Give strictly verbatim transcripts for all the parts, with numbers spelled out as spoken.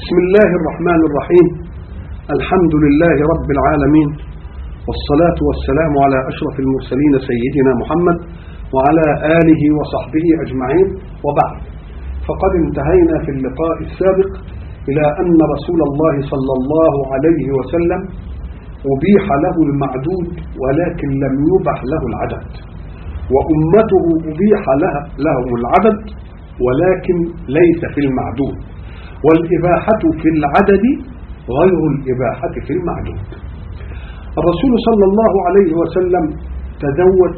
بسم الله الرحمن الرحيم. الحمد لله رب العالمين، والصلاة والسلام على أشرف المرسلين سيدنا محمد وعلى آله وصحبه أجمعين، وبعد. فقد انتهينا في اللقاء السابق إلى أن رسول الله صلى الله عليه وسلم أبيح له المعدود ولكن لم يبح له العدد، وأمته أبيح لهم العدد ولكن ليس في المعدود، والإباحة في العدد غير الإباحة في المعدود. الرسول صلى الله عليه وسلم تزوج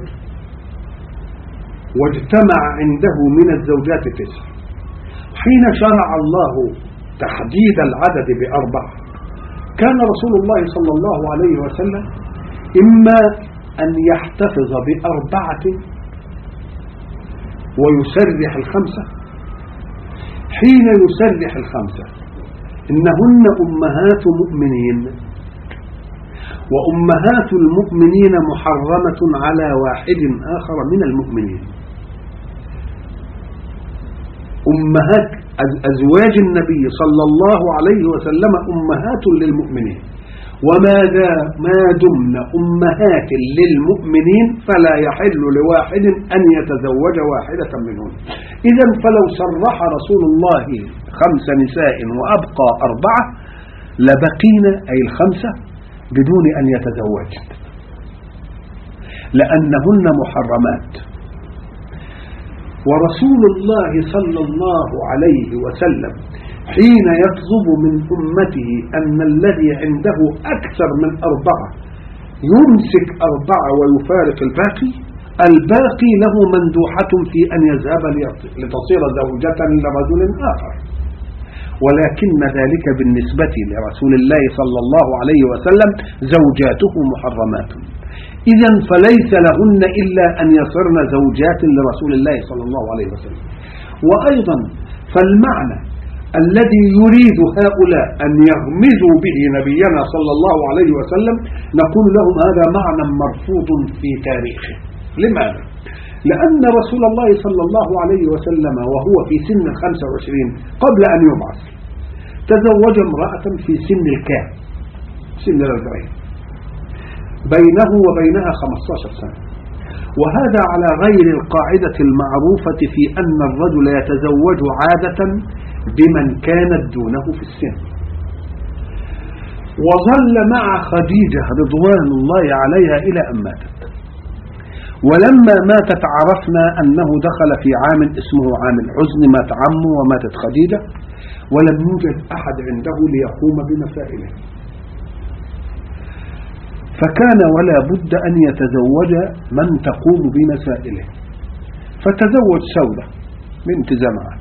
واجتمع عنده من الزوجات تسع. حين شرع الله تحديد العدد بأربع، كان رسول الله صلى الله عليه وسلم إما أن يحتفظ بأربعة ويسرح الخمسة. حين يسرح الخمسة إنهن أمهات مؤمنين، وأمهات المؤمنين محرمة على واحد آخر من المؤمنين. أمهات أزواج النبي صلى الله عليه وسلم أمهات للمؤمنين، وما ما دمن أمهات للمؤمنين فلا يحل لواحد أن يتزوج واحدة منهن. إذن فلو صرح رسول الله خمس نساء وأبقى أربعة لبقين أي الخمسة بدون أن يتزوجن، لأنهن محرمات. ورسول الله صلى الله عليه وسلم حين يطلب من أمته أن الذي عنده أكثر من أربعة يمسك أربعة ويفارق الباقي، الباقي له مندوحة في أن يذهب لتصير زوجة لرجل آخر، ولكن ذلك بالنسبة لرسول الله صلى الله عليه وسلم زوجاته محرمات. إذن فليس لهن إلا أن يصرن زوجات لرسول الله صلى الله عليه وسلم. وأيضا فالمعنى الذي يريد هؤلاء أن يغمزوا به نبينا صلى الله عليه وسلم نقول لهم هذا معنى مرفوض في تاريخه. لماذا؟ لأن رسول الله صلى الله عليه وسلم وهو في سن الخمسة وعشرين قبل أن يبعث تزوج امرأة في سن الكام، سن الأربعين، بينه وبينها خمسة عشر سنة، وهذا على غير القاعدة المعروفة في أن الرجل يتزوج عادة بمن كانت دونه في السن. وظل مع خديجة رضوان الله عليها إلى أن ماتت، ولما ماتت عرفنا أنه دخل في عام اسمه عام الحزن، مات عمه وماتت خديجة، ولم يوجد أحد عنده ليقوم بمسائله، فكان ولا بد أن يتزوج من تقوم بمسائله، فتزوج سودة بنت زمعة،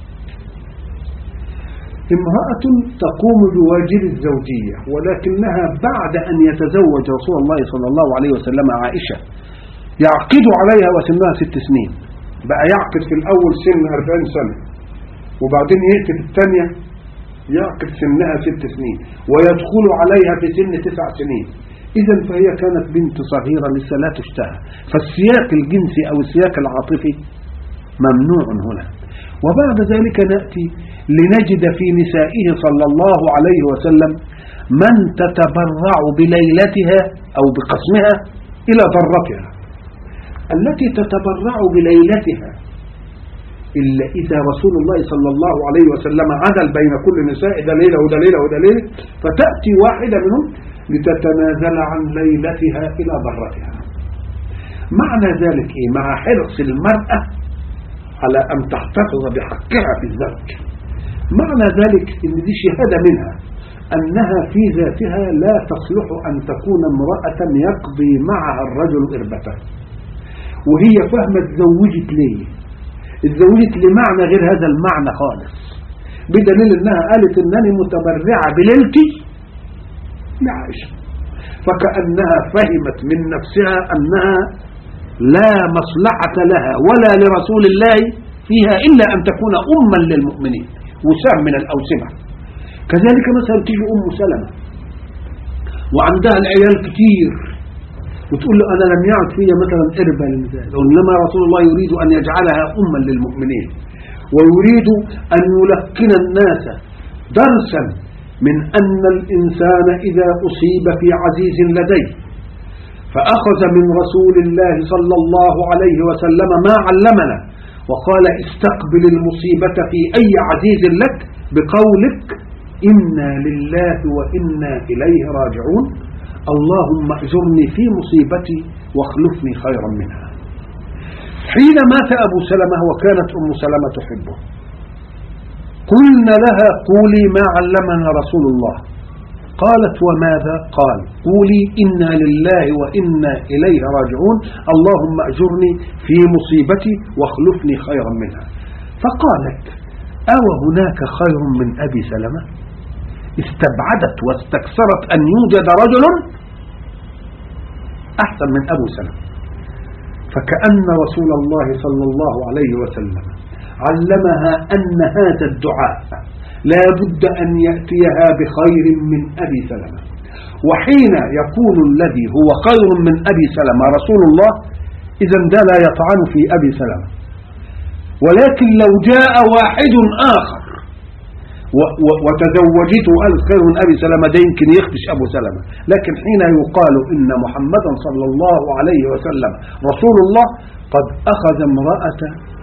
امرأة تقوم بواجب الزوجية، ولكنها بعد أن يتزوج رسول الله صلى الله عليه وسلم عائشة يعقد عليها وسنها ست سنين. بقى يعقد في الأول سن أربعين سنة، وبعدين يقتل الثانية يعقد سنها ست سنين، ويدخل عليها في سن تسع سنين. إذن فهي كانت بنت صغيرة لسه لا تشتهى، فالسياق الجنسي أو السياق العاطفي ممنوع هنا. وبعد ذلك نأتي لنجد في نسائه صلى الله عليه وسلم من تتبرع بليلتها أو بقسمها إلى ضرتها. التي تتبرع بليلتها إلا إذا رسول الله صلى الله عليه وسلم عدل بين كل نساء ده ليلة وده ليلة وده ليلة، فتأتي واحدة منهم لتتنازل عن ليلتها إلى ضرتها. معنى ذلك إيه؟ مع حرص المرأة على أن تحتفظ بحقها في الزوج. معنى ذلك إن دي شهادة منها أنها في ذاتها لا تصلح أن تكون امرأة يقضي معها الرجل إربته، وهي فهمت اتزوجت ليه؟ اتزوجت لمعنى غير هذا المعنى خالص، بدليل أنها قالت أنني متبرعة بليلتي لعائشة، فكأنها فهمت من نفسها أنها لا مصلحة لها ولا لرسول الله فيها إلا أن تكون أما للمؤمنين، وسام من الأوسمة. كذلك مثلا تيجي أم سلمة وعندها العيال كتير وتقول له أنا لم يعد فيها مثلا إربة للنساء، إنما رسول الله يريد أن يجعلها أما للمؤمنين، ويريد أن يلقن الناس درسا من أن الإنسان إذا أصيب في عزيز لديه فأخذ من رسول الله صلى الله عليه وسلم ما علمنا وقال استقبل المصيبة في أي عزيز لك بقولك إنا لله وإنا إليه راجعون، اللهم اجرني في مصيبتي واخلفني خيرا منها. حين مات أبو سلمة وكانت أم سلمة تحبه قلنا لها قولي ما علمنا رسول الله، قالت وماذا؟ قال قولي إنا لله وإنا إليه راجعون، اللهم أجرني في مصيبتي واخلفني خيرا منها. فقالت أو هناك خير من أبي سلمة؟ استبعدت واستكثرت أن يوجد رجل أحسن من أبو سلمة. فكأن رسول الله صلى الله عليه وسلم علمها أن هذا الدعاء لا بد أن يأتيها بخير من أبي سلمة، وحين يكون الذي هو خير من أبي سلمة رسول الله إذن ده لا يطعن في أبي سلمة. ولكن لو جاء واحد آخر وتزوجته قال خير من أبي سلمة ده يمكن يخدش أبو سلمة، لكن حين يقال إن محمدا صلى الله عليه وسلم رسول الله قد أخذ امرأة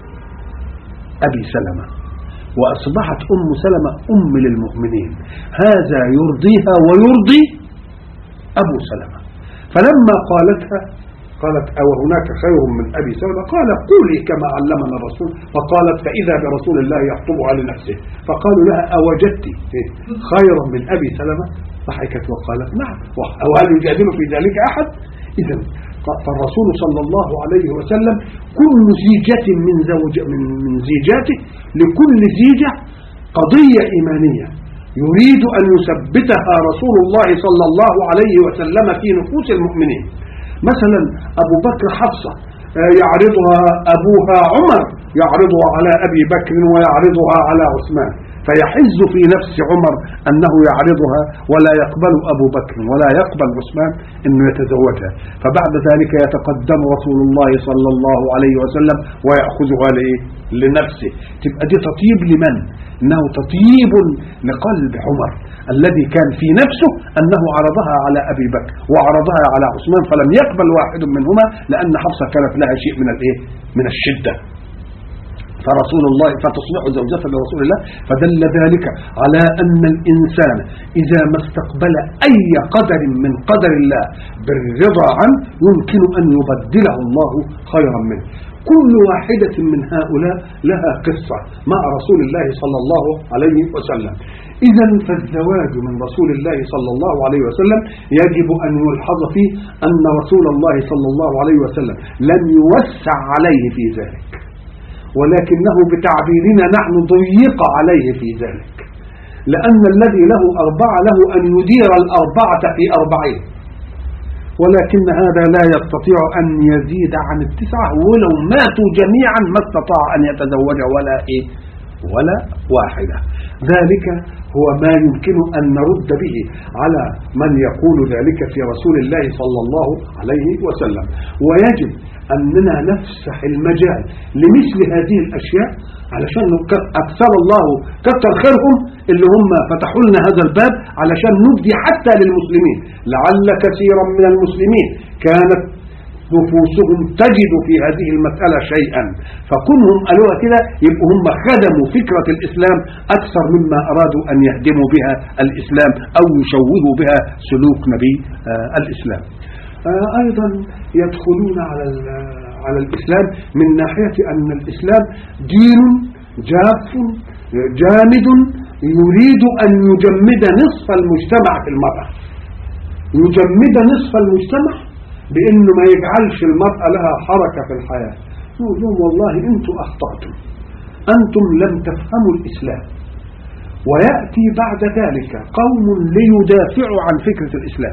أبي سلمة وأصبحت أم سلمة أم للمؤمنين، هذا يرضيها ويرضي أبو سلمة. فلما قالتها قالت أو هناك خير من أبي سلمة؟ قال قولي كما علمنا الرسول. فقالت فإذا برسول الله يخطبها لنفسه فقالوا لها أوجدت خيرا من أبي سلمة؟ ضحكت وقالت نعم، وهل يجادل في ذلك أحد؟ إذا فالرسول صلى الله عليه وسلم كل زيجة من, زوج من, من زيجاته لكل زيجة قضية إيمانية يريد أن يثبتها رسول الله صلى الله عليه وسلم في نفوس المؤمنين. مثلا أبو بكر حفصة يعرضها أبوها عمر يعرضها على أبي بكر ويعرضها على عثمان، فيحز في نفس عمر أنه يعرضها ولا يقبل أبو بكر ولا يقبل عثمان أنه يتزوجها، فبعد ذلك يتقدم رسول الله صلى الله عليه وسلم ويأخذها لنفسه. تبقى دي تطيب لمن؟ إنه تطيب لقلب عمر الذي كان في نفسه أنه عرضها على أبي بكر وعرضها على عثمان فلم يقبل واحد منهما لأن حفصة كانت لها شيء من الإيه؟ من الشدة. فرسول الله فتصبح زوجة لرسول الله. فدل ذلك على أن الإنسان إذا ما استقبل أي قدر من قدر الله بالرضا عنه يمكن أن يبدله الله خيرا منه. كل واحدة من هؤلاء لها قصة مع رسول الله صلى الله عليه وسلم. إذا فالزواج من رسول الله صلى الله عليه وسلم يجب أن يلحظ فيه أن رسول الله صلى الله عليه وسلم لم يوسع عليه في ذلك، ولكنه بتعبيرنا نحن ضيق عليه في ذلك، لأن الذي له أربعة له أن يدير الأربعة في أربعين، ولكن هذا لا يستطيع أن يزيد عن التسعة ولو ماتوا جميعا ما استطاع أن يتزوج ولا إيه ولا واحدة. ذلك هو ما يمكن أن نرد به على من يقول ذلك في رسول الله صلى الله عليه وسلم. ويجب أننا نفسح المجال لمثل هذه الأشياء علشان أكثر الله كثر خيرهم اللي هم فتحوا لنا هذا الباب علشان نبدي حتى للمسلمين، لعل كثيرا من المسلمين كانت نفوسهم تجد في هذه المسألة شيئا، فكونهم قالوها كده يبقوا هم خدموا فكرة الإسلام أكثر مما أرادوا أن يهدموا بها الإسلام أو يشوهوا بها سلوك نبي آه الإسلام. آه أيضا يدخلون على على الإسلام من ناحية أن الإسلام دين جاف جامد يريد أن يجمد نصف المجتمع في المرأة، يجمد نصف المجتمع بأنه ما يجعلش المرأة لها حركة في الحياة. نقول لهم والله أنتم أخطأتم، أنتم لم تفهموا الإسلام. ويأتي بعد ذلك قوم ليدافعوا عن فكرة الإسلام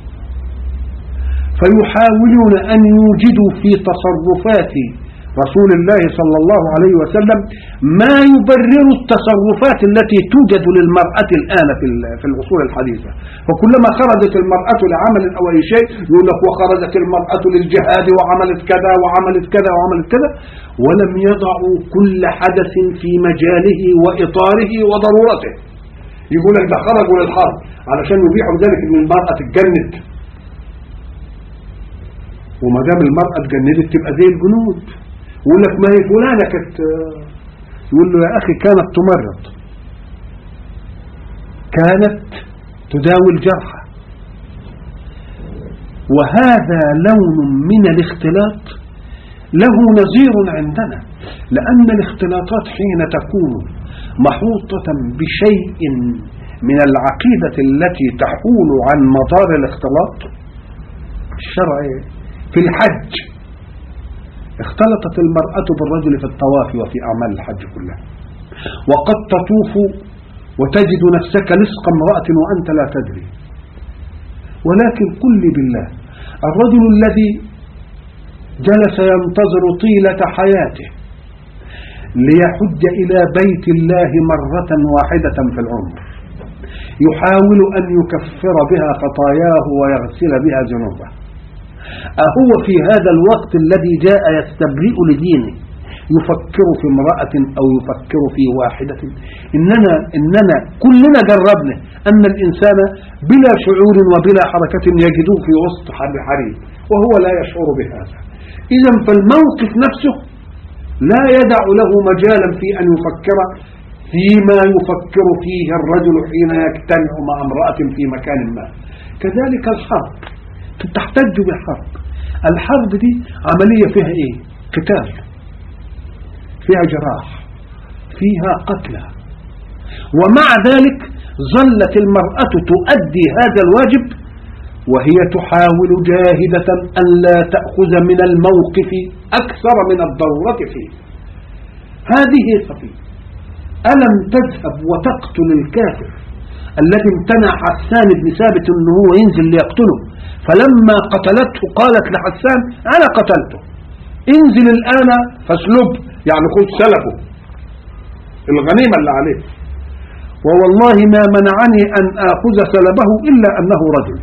فيحاولون أن يوجدوا في تصرفات رسول الله صلى الله عليه وسلم ما يبرر التصرفات التي توجد للمرأة الآن في العصور الحديثة. فكلما خرجت المرأة لعمل أو أي شيء يقول لك وخرجت المرأة للجهاد وعملت كذا وعملت كذا وعملت كذا، ولم يضعوا كل حدث في مجاله وإطاره وضرورته. يقول لك ده خرجوا للحرب علشان يبيحوا ذلك ان المرأة تتجند، وما دام المرأة اتجندت تبقى زي الجنود. يقول لك ما هي فلانة كانت، يقول له يا اخي كانت تمرض، كانت تداوي الجرحى. وهذا لون من الاختلاط له نظير عندنا، لأن الاختلاطات حين تكون محوطة بشيء من العقيدة التي تحول عن مدار الاختلاط الشرعي. في الحج اختلطت المرأة بالرجل في الطواف وفي أعمال الحج كلها، وقد تطوف وتجد نفسك لصق امرأة وأنت لا تدري. ولكن قل لي بالله، الرجل الذي جلس ينتظر طيلة حياته ليحج إلى بيت الله مرة واحدة في العمر، يحاول أن يكفر بها خطاياه ويغسل بها ذنوبه، أهو في هذا الوقت الذي جاء يستبرئ لدينه يفكر في امرأة أو يفكر في واحدة؟ إننا, إننا كلنا جربنا أن الإنسان بلا شعور وبلا حركة يجده في وسط حريم وهو لا يشعر بهذا. إذن فالموقف نفسه لا يدع له مجالا في أن يفكر فيما يفكر فيه الرجل حين يجتمع مع امرأة في مكان ما. كذلك الحرب تحتج بالحرب. الحرب دي عملية فيها إيه؟ قتال، فيها جراح، فيها قتلى، ومع ذلك ظلت المرأة تؤدي هذا الواجب وهي تحاول جاهدة أن لا تأخذ من الموقف أكثر من الضرورة فيه. هذه صفية ألم تذهب وتقتل الكافر الذي امتنع حسان بن ثابت أنه هو ينزل ليقتله، فلما قتلته قالت لحسان أنا قتلته، انزل الآن فاسلبه، يعني خذ سلبه الغنيمة اللي عليه، ووالله ما منعني أن آخذ سلبه إلا أنه رجل.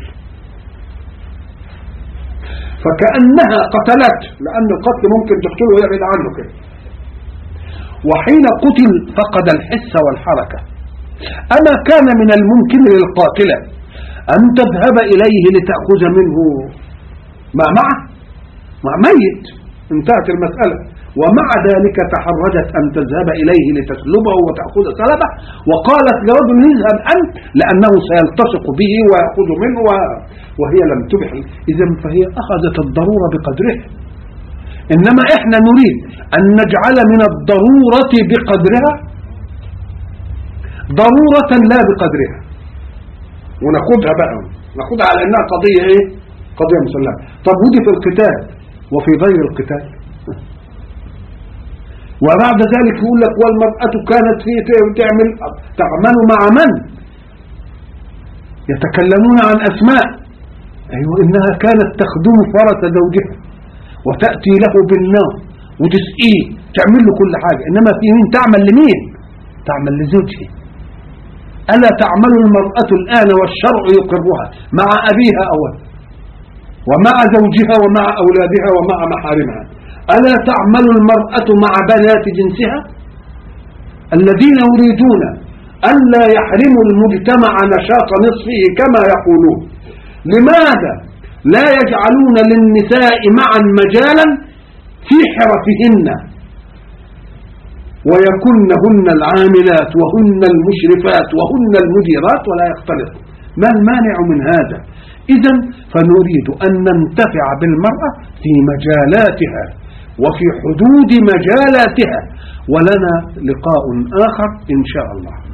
فكأنها قتلت، لأن القتل ممكن تقتله ويبعد عنه كده. وحين قتل فقد الحس والحركة. أما كان من الممكن للقاتلة أن تذهب إليه لتأخذ منه ما معه؟ مع ميت، انتهت المسألة. ومع ذلك تحرجت أن تذهب إليه لتسلبه وتأخذ سلبه، وقالت لرجل اذهب أنت لأنه سيلتصق به ويأخذ منه، وهي لم تبح. إذن فهي أخذت الضرورة بقدرها. إنما إحنا نريد أن نجعل من الضرورة بقدرها ضرورة لا بقدرها، ونأخذها بقى نأخذها على أنها قضية إيه؟ قضية مسلمة. طب ودي في القتال وفي غير القتال. وبعد ذلك يقول لك والمرأة كانت في تعمل تعمل مع من؟ يتكلمون عن أسماء. أيوة، إنها كانت تخدم فرس زوجها وتأتي له بالنار وتسقيه، تعمل له كل حاجة. إنما في مين تعمل لمين؟ تعمل لزوجها. ألا تعمل المرأة الآن والشرع يقرها مع أبيها أولا ومع زوجها ومع أولادها ومع محارمها؟ ألا تعمل المرأة مع بنات جنسها الذين يريدون ألا يحرموا المجتمع نشاط نصفه كما يقولون؟ لماذا لا يجعلون للنساء معا مجالا في حرفهن ويكنهن العاملات وهن المشرفات وهن المديرات ولا يختلط؟ ما المانع من هذا؟ إذن فنريد أن ننتفع بالمرأة في مجالاتها وفي حدود مجالاتها. ولنا لقاء آخر إن شاء الله.